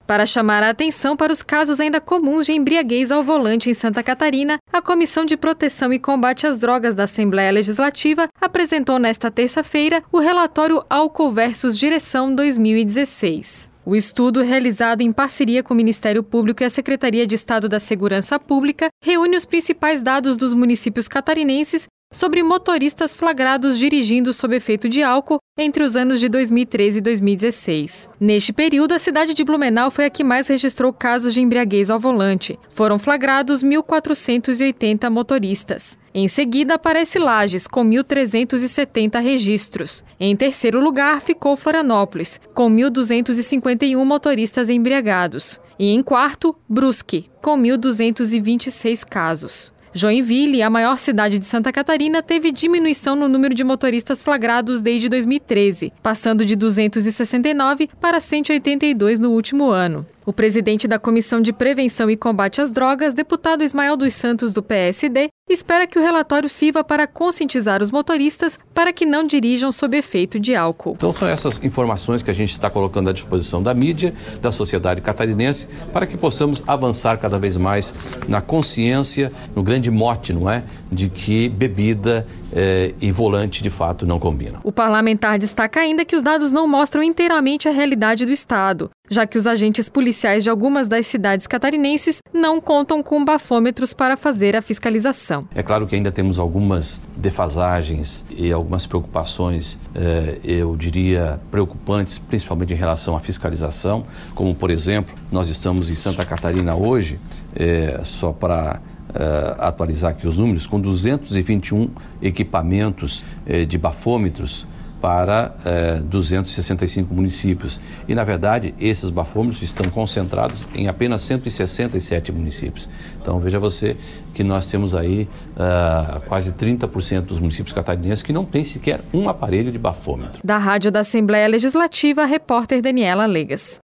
Para chamar a atenção para os casos ainda comuns de embriaguez ao volante em Santa Catarina, a Comissão de Proteção e Combate às Drogas da Assembleia Legislativa apresentou nesta terça-feira o relatório Álcool versus Direção 2016. O estudo, realizado em parceria com o Ministério Público e a Secretaria de Estado da Segurança Pública, reúne os principais dados dos municípios catarinenses sobre motoristas flagrados dirigindo sob efeito de álcool entre os anos de 2013 e 2016. Neste período, a cidade de Blumenau foi a que mais registrou casos de embriaguez ao volante. Foram flagrados 1.480 motoristas. Em seguida, aparece Lages, com 1.370 registros. Em terceiro lugar, ficou Florianópolis, com 1.251 motoristas embriagados. E em quarto, Brusque, com 1.226 casos. Joinville, a maior cidade de Santa Catarina, teve diminuição no número de motoristas flagrados desde 2013, passando de 269 para 182 no último ano. O presidente da Comissão de Prevenção e Combate às Drogas, deputado Ismael dos Santos, do PSD, espera que o relatório sirva para conscientizar os motoristas para que não dirijam sob efeito de álcool. Então são essas informações que a gente está colocando à disposição da mídia, da sociedade catarinense, para que possamos avançar cada vez mais na consciência, no grande mote, não é? De que bebida e volante de fato não combinam. O parlamentar destaca ainda que os dados não mostram inteiramente a realidade do estado, já que os agentes policiais de algumas das cidades catarinenses não contam com bafômetros para fazer a fiscalização. É claro que ainda temos algumas defasagens e algumas preocupações, eu diria, preocupantes, principalmente em relação à fiscalização, como, por exemplo, nós estamos em Santa Catarina hoje, só para atualizar aqui os números, com 221 equipamentos de bafômetros para 265 municípios. E, na verdade, esses bafômetros estão concentrados em apenas 167 municípios. Então, veja você que nós temos aí quase 30% dos municípios catarinenses que não tem sequer um aparelho de bafômetro. Da Rádio da Assembleia Legislativa, a repórter Daniela Legas.